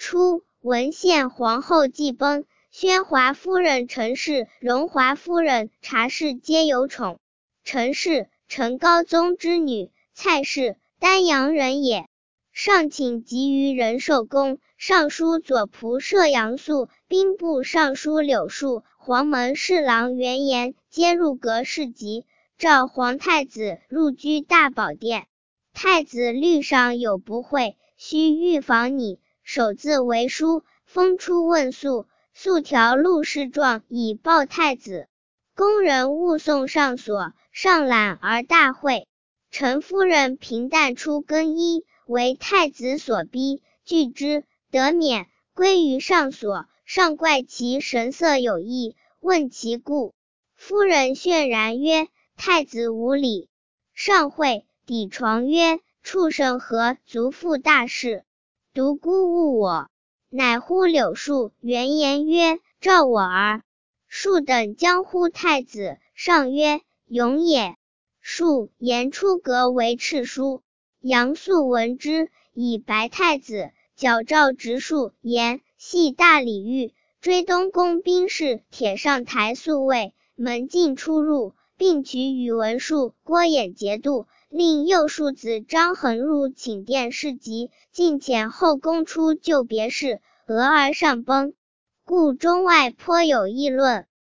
初，文献皇后既崩，宣华夫人陈氏、荣华夫人查氏皆有宠。陈氏，陈高宗之女，蔡氏，丹阳人也。上请疾于仁寿宫，尚书左仆射杨素、兵部尚书柳树、黄门侍郎袁岩皆入阁侍疾，召皇太子入居大宝殿。太子律上有不会，须预防拟，首字为书，封出问宿，速条录事状以报太子。宫人误送上所，上览而大会。陈夫人平淡出更衣，为太子所逼，拒之，得免，归于上所。上怪其神色有异，问其故。夫人泫然曰：太子无礼。上会，抵床曰：畜生何足负大事，独孤误我。乃呼柳树、袁岩曰：召我儿。树等将呼太子，上曰：永也。树言出阁为敕书。杨素闻之，以白太子，矫诏直树言系大礼遇，追东宫兵士铁上台宿卫，门禁出入，并取宇文述、郭衍节度，令右庶子张衡入寝殿侍疾，进遣后宫出就别事，俄而上崩。故中外颇有议论。